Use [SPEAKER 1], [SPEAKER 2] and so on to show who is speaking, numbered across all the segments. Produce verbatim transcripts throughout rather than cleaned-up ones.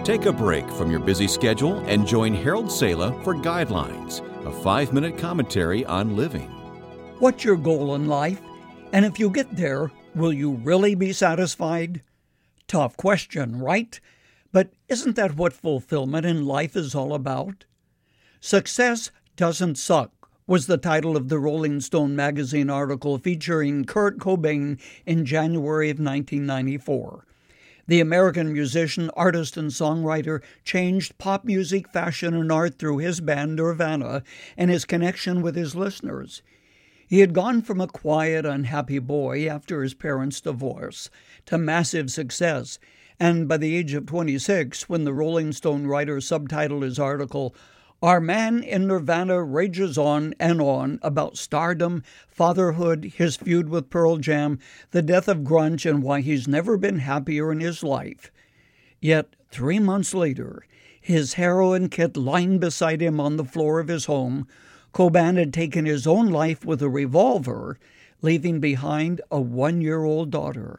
[SPEAKER 1] Take a break from your busy schedule and join Harold Sala for Guidelines, a five-minute commentary on living.
[SPEAKER 2] What's your goal in life? And if you get there, will you really be satisfied? Tough question, right? But isn't that what fulfillment in life is all about? Success Doesn't Suck was the title of the Rolling Stone magazine article featuring Kurt Cobain in January of nineteen ninety-four. The American musician, artist, and songwriter changed pop music, fashion, and art through his band Nirvana and his connection with his listeners. He had gone from a quiet, unhappy boy after his parents' divorce to massive success, and by the age of twenty-six, when the Rolling Stone writer subtitled his article, "Our Man in Nirvana Rages On and On About Stardom, Fatherhood, His Feud with Pearl Jam, the Death of Grunge, and Why He's Never Been Happier in His Life." Yet, three months later, his heroin kit lying beside him on the floor of his home, Cobain had taken his own life with a revolver, leaving behind a one-year-old daughter.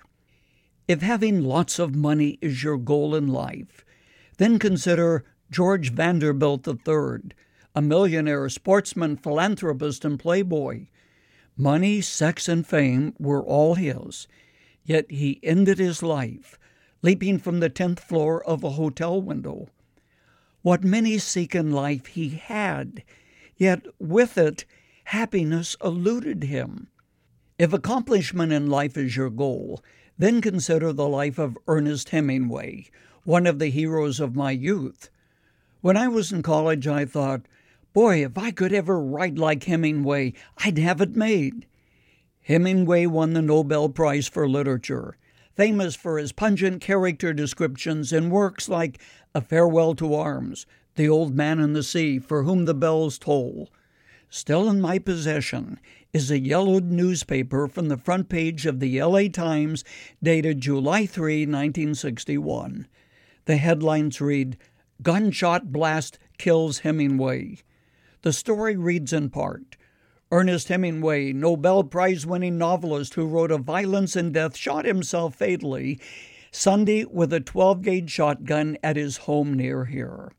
[SPEAKER 2] If having lots of money is your goal in life, then consider George Vanderbilt the third, a millionaire, sportsman, philanthropist, and playboy. Money, sex, and fame were all his, yet he ended his life leaping from the tenth floor of a hotel window. What many seek in life he had, yet with it, happiness eluded him. If accomplishment in life is your goal, then consider the life of Ernest Hemingway, one of the heroes of my youth. When I was in college, I thought, boy, if I could ever write like Hemingway, I'd have it made. Hemingway won the Nobel Prize for Literature, famous for his pungent character descriptions in works like A Farewell to Arms, The Old Man and the Sea, For Whom the Bells Toll. Still in my possession is a yellowed newspaper from the front page of the L A Times dated July third, nineteen sixty-one. The headlines read, "Gunshot Blast Kills Hemingway." The story reads in part, Ernest Hemingway, Nobel Prize-winning novelist who wrote of violence and death, shot himself fatally Sunday with a twelve-gauge shotgun at his home near here.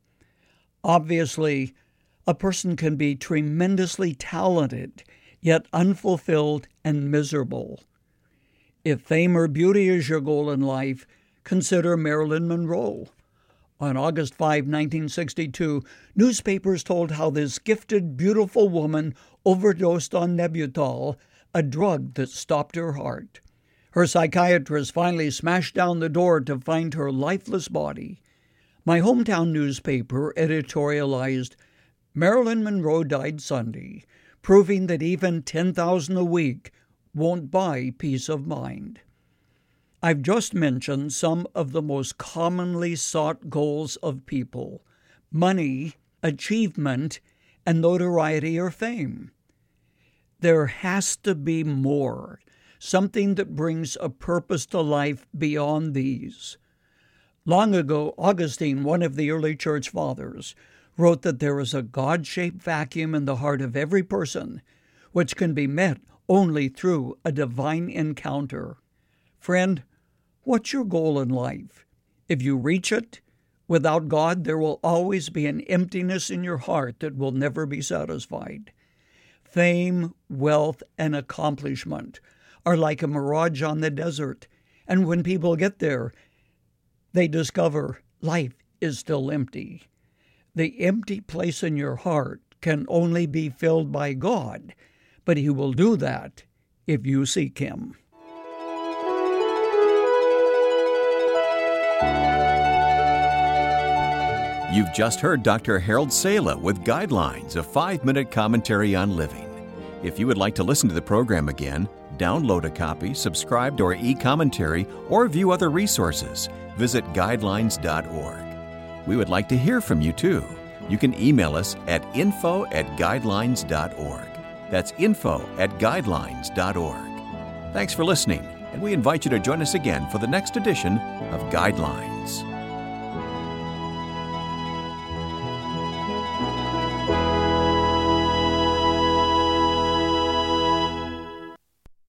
[SPEAKER 2] Obviously, a person can be tremendously talented, yet unfulfilled and miserable. If fame or beauty is your goal in life, consider Marilyn Monroe. On August fifth, nineteen sixty-two, newspapers told how this gifted, beautiful woman overdosed on Nembutal, a drug that stopped her heart. Her psychiatrist finally smashed down the door to find her lifeless body. My hometown newspaper editorialized, "Marilyn Monroe died Sunday, proving that even ten thousand dollars a week won't buy peace of mind." I've just mentioned some of the most commonly sought goals of people: money, achievement, and notoriety or fame. There has to be more, something that brings a purpose to life beyond these. Long ago, Augustine, one of the early church fathers, wrote that there is a God-shaped vacuum in the heart of every person, which can be met only through a divine encounter. Friend, what's your goal in life? If you reach it, without God, there will always be an emptiness in your heart that will never be satisfied. Fame, wealth, and accomplishment are like a mirage on the desert, and when people get there, they discover life is still empty. The empty place in your heart can only be filled by God, but He will do that if you seek Him.
[SPEAKER 1] You've just heard Doctor Harold Sala with Guidelines, a five-minute commentary on living. If you would like to listen to the program again, download a copy, subscribe to our e-commentary, or view other resources, visit guidelines dot org. We would like to hear from you, too. You can email us at info at guidelines dot org. That's info at guidelines dot org. Thanks for listening, and we invite you to join us again for the next edition of Guidelines.